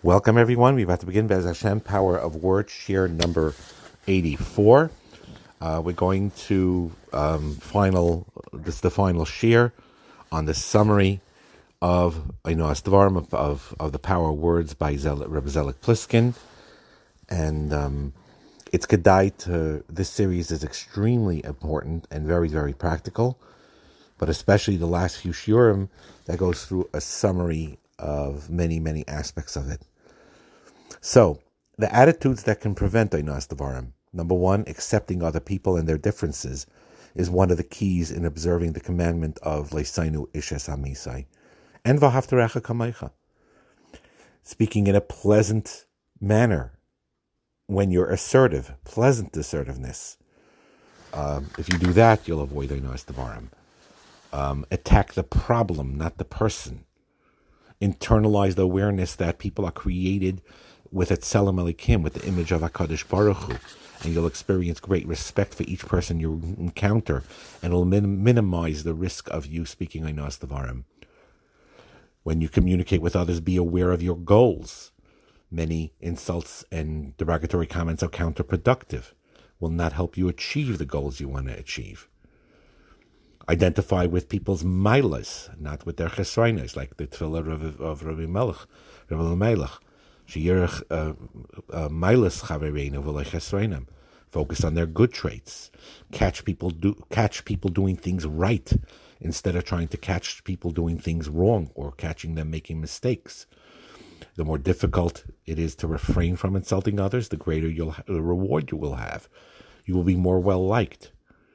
Welcome, everyone. We're about to begin Bez Hashem, Power of Words, share number 84. We're going to this is the final share on the summary of Einoas Dvarim of the Power of Words by Rebbe Zelik Pliskin. And it's Kedai this series is extremely important and very, very practical, but especially the last few shiurim that goes through a summary of many, many aspects of it. So, the attitudes that can prevent Einoas Dvarim. Number one, accepting other people and their differences is one of the keys in observing the commandment of Leisainu Ishes Amisai and V'ahavtarecha Kamaycha. Speaking in a pleasant manner when you're assertive, pleasant assertiveness. If you do that, you'll avoid Einoas Dvarim. Attack the problem, not the person. Internalize the awareness that people are created with Etzelem Elikim, with the image of HaKadosh Baruch Hu, and you'll experience great respect for each person you encounter, and it'll minimize the risk of you speaking Einoas Dvarim. When you communicate with others, be aware of your goals. Many insults and derogatory comments are counterproductive, will not help you achieve the goals you want to achieve. Identify with people's milas, not with their chesroinos, like the tefillah of Rabbi Melech. Sheyirach milas chavereinu v'lo chesroinam. Focus on their good traits. Catch people doing things right instead of trying to catch people doing things wrong or catching them making mistakes. The more difficult it is to refrain from insulting others, the greater the reward you will have. You will be more well liked.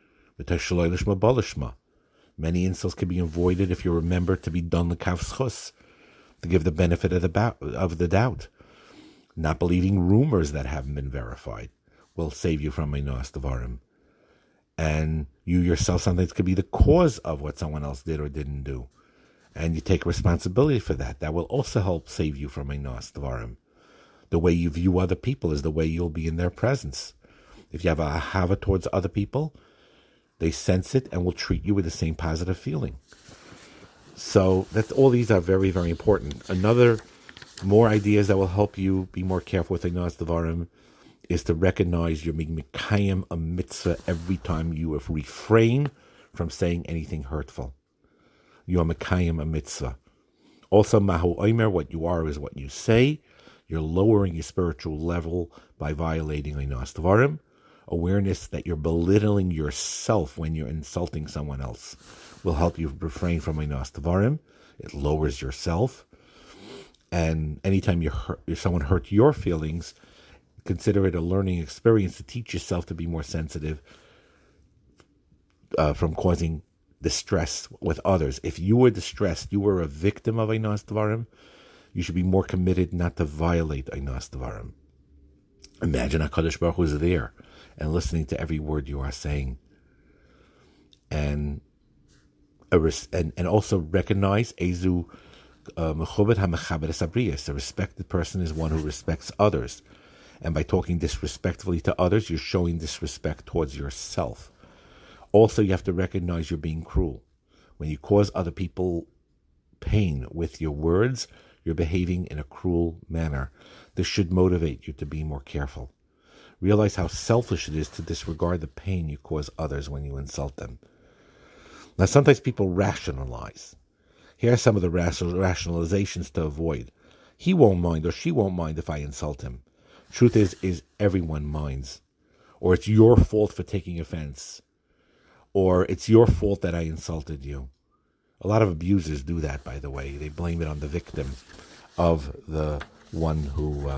Many insults can be avoided if you remember to be done l'kav schus, to give the benefit of the doubt. Not believing rumors that haven't been verified will save you from Einoas Dvarim. And you yourself sometimes could be the cause of what someone else did or didn't do. And you take responsibility for that. That will also help save you from Einoas Dvarim. The way you view other people is the way you'll be in their presence. If you have a ahava towards other people, they sense it and will treat you with the same positive feeling. So all these are very, very important. More ideas that will help you be more careful with Einoas Dvarim is to recognize you're being mekayim a mitzvah every time you refrain from saying anything hurtful. You are mekayim a mitzvah. Also, mahu omer, what you are is what you say. You're lowering your spiritual level by violating Einoas Dvarim. Awareness that you're belittling yourself when you're insulting someone else will help you refrain from Einoas Dvarim. It lowers yourself. And anytime if someone hurt your feelings, consider it a learning experience to teach yourself to be more sensitive from causing distress with others. If you were distressed, you were a victim of Einoas Dvarim, you should be more committed not to violate Einoas Dvarim. Imagine HaKadosh Baruch Hu is there and listening to every word you are saying. And also recognize Ezu Mechubed HaMechabed Sabriyas. A respected person is one who respects others. And by talking disrespectfully to others, you're showing disrespect towards yourself. Also, you have to recognize you're being cruel. When you cause other people pain with your words, you're behaving in a cruel manner. This should motivate you to be more careful. Realize how selfish it is to disregard the pain you cause others when you insult them. Now, sometimes people rationalize. Here are some of the rationalizations to avoid. He won't mind or she won't mind if I insult him. Truth is everyone minds. Or it's your fault for taking offense. Or it's your fault that I insulted you. A lot of abusers do that, by the way. They blame it on the victim of the one who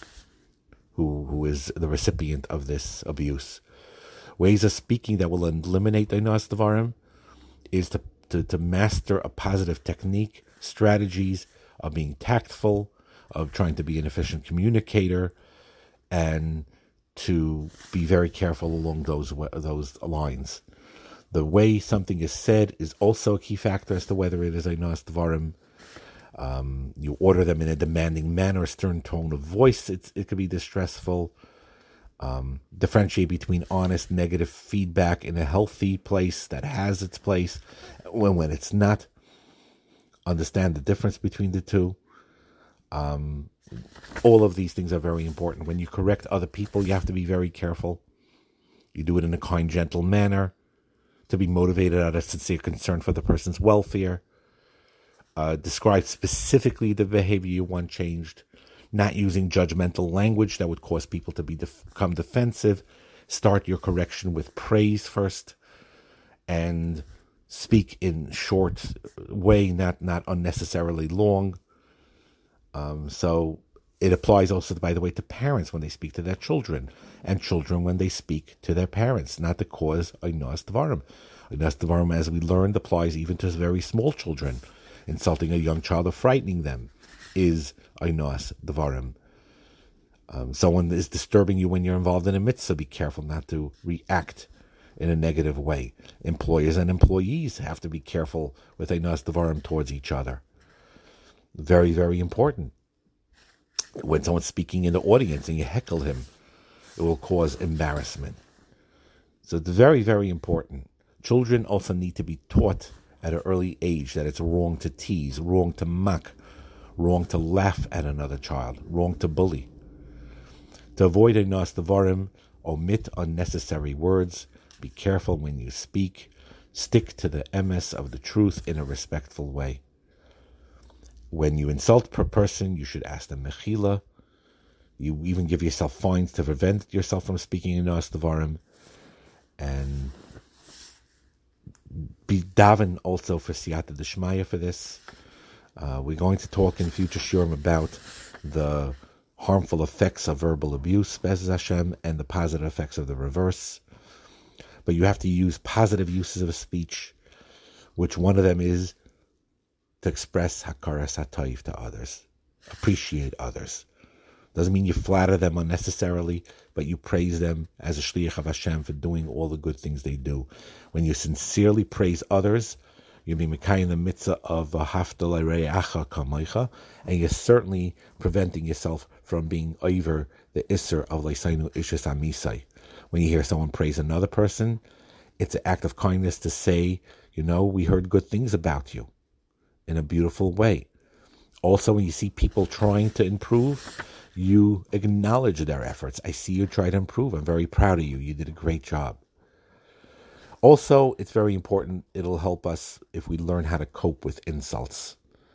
is the recipient of this abuse. Ways of speaking that will eliminate Einoas Dvarim is to master a positive technique, strategies of being tactful, of trying to be an efficient communicator, and to be very careful along those lines. The way something is said is also a key factor as to whether it is Einoas Dvarim. You order them in a demanding manner, a stern tone of voice, it could be distressful. Differentiate between honest, negative feedback in a healthy place that has its place, when it's not. Understand the difference between the two. All of these things are very important. When you correct other people, you have to be very careful. You do it in a kind, gentle manner, to be motivated out of sincere concern for the person's welfare. Describe specifically the behavior you want changed, not using judgmental language that would cause people to become defensive. Start your correction with praise first, and speak in short way, not unnecessarily long. So it applies also, by the way, to parents when they speak to their children, and children when they speak to their parents, not to cause oinos dvarim. Oinos dvarim, as we learned, applies even to very small children. Insulting a young child or frightening them is oinos dvarim. Someone is disturbing you when you're involved in a mitzvah. Be careful not to react in a negative way. Employers and employees have to be careful with oinos dvarim towards each other. Very, very important. When someone's speaking in the audience and you heckle him, it will cause embarrassment. So it's very, very important. Children also need to be taught at an early age that it's wrong to tease, wrong to mock, wrong to laugh at another child, wrong to bully. To avoid oinos dvarim, omit unnecessary words. Be careful when you speak. Stick to the emes of the truth in a respectful way. When you insult per person, you should ask them mechila. You even give yourself fines to prevent yourself from speaking oinos dvarim. And be daven also for siyata d'shmaya for this. We're going to talk in future shiurim about the harmful effects of verbal abuse, Be'ez Hashem, and the positive effects of the reverse. But you have to use positive uses of speech, which one of them is to express hakaras hatayv to others, appreciate others. Doesn't mean you flatter them unnecessarily, but you praise them as a shliach of Hashem for doing all the good things they do. When you sincerely praise others, you'll be mekayim the mitzvah of hafta l're'acha kamaycha, and you're certainly preventing yourself from being over the isser of leisainu ishas amisai. When you hear someone praise another person, it's an act of kindness to say, we heard good things about you in a beautiful way. Also, when you see people trying to improve, you acknowledge their efforts. I see you try to improve. I'm very proud of you. You did a great job. Also, it's very important. It'll help us if we learn how to cope with insults.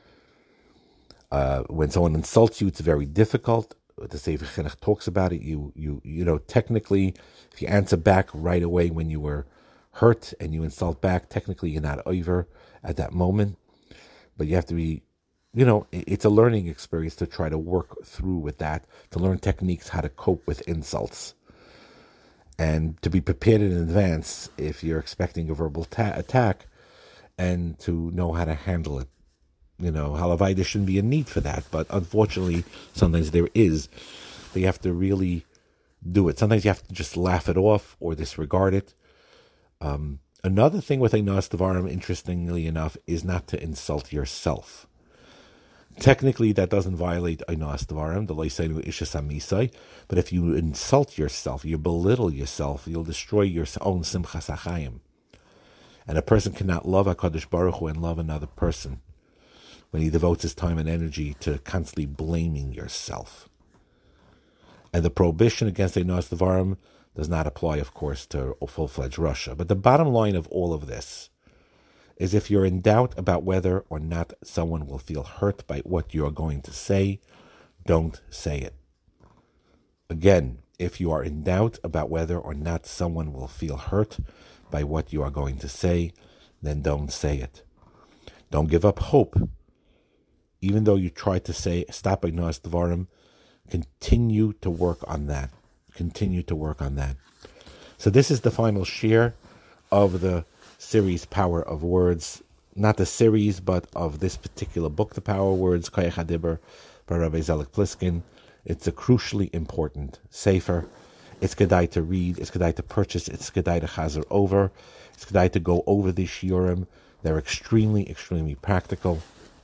When someone insults you, it's very difficult. The Sefer Chinuch talks about it. Technically, if you answer back right away when you were hurt and you insult back, technically you're not over at that moment. But you have to be, it's a learning experience to try to work through with that, to learn techniques how to cope with insults. And to be prepared in advance if you're expecting a verbal attack, and to know how to handle it. Halavai, there shouldn't be a need for that, but unfortunately, sometimes there is. But you have to really do it. Sometimes you have to just laugh it off or disregard it. Another thing with oinos dvarim, interestingly enough, is not to insult yourself. Technically, that doesn't violate oinos dvarim, the leisainu ishas amisai. But if you insult yourself, you belittle yourself, you'll destroy your own simchas hachayim. And a person cannot love HaKadosh Baruch Hu and love another person when he devotes his time and energy to constantly blaming yourself. And the prohibition against oinos dvarim does not apply, of course, to full-fledged Russia. But the bottom line of all of this is if you're in doubt about whether or not someone will feel hurt by what you're going to say, don't say it. Again, if you are in doubt about whether or not someone will feel hurt by what you are going to say, then don't say it. Don't give up hope. Even though you try to say, stop oinos dvarim, continue to work on that. Continue to work on that. So this is the final shiur of the series Power of Words. Not the series, but of this particular book, The Power of Words, Koach HaDibur, by Rabbi Zelig Pliskin. It's a crucially important sefer. It's kedai to read, it's kedai to purchase, it's kedai to chazer over, it's kedai to go over these shiurim. They're extremely, extremely practical.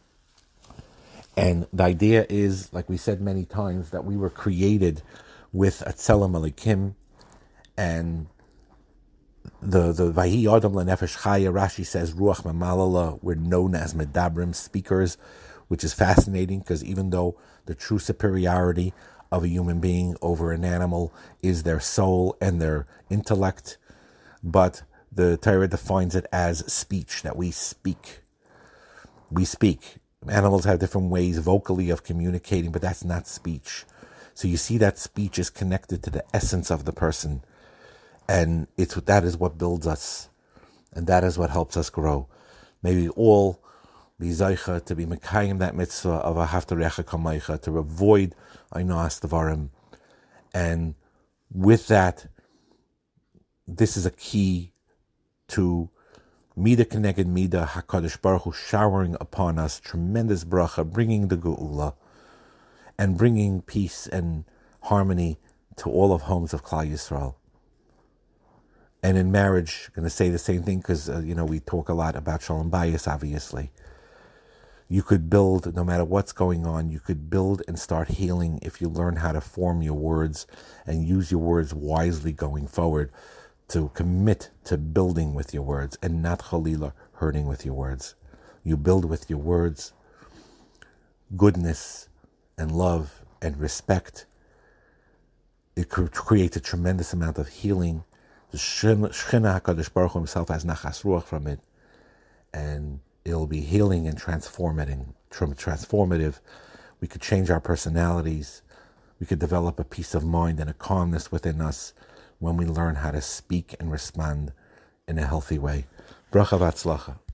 And the idea is, like we said many times, that we were created with a tzelem elikim, and the Vahi Adam Lenefesh Chaya, Rashi says, Ruach Mamalala, we're known as Medabrim, speakers. which is fascinating because even though the true superiority of a human being over an animal is their soul and their intellect, but the Torah defines it as speech, that we speak. We speak. Animals have different ways vocally of communicating, but that's not speech. So you see that speech is connected to the essence of the person. And that is what builds us. And that is what helps us grow. May we all be zaycha to be mekayim that mitzvah of ahavta recha kamaycha, to avoid einos devarim. And with that, this is a key to Mida Keneged Mida, HaKadosh Baruch Hu showering upon us tremendous bracha, bringing the geula and bringing peace and harmony to all of homes of Klal Yisrael. And in marriage, I'm going to say the same thing because, we talk a lot about Shalom Bayis, obviously. You could build, no matter what's going on, you could build and start healing if you learn how to form your words and use your words wisely going forward, to commit to building with your words and not chalila hurting with your words. You build with your words goodness and love and respect. It creates a tremendous amount of healing. The Shechina HaKadosh Baruch Hu himself has nachas ruach from it, and it'll be healing and transformative. We could change our personalities. We could develop a peace of mind and a calmness within us when we learn how to speak and respond in a healthy way. Bracha v'atzlacha.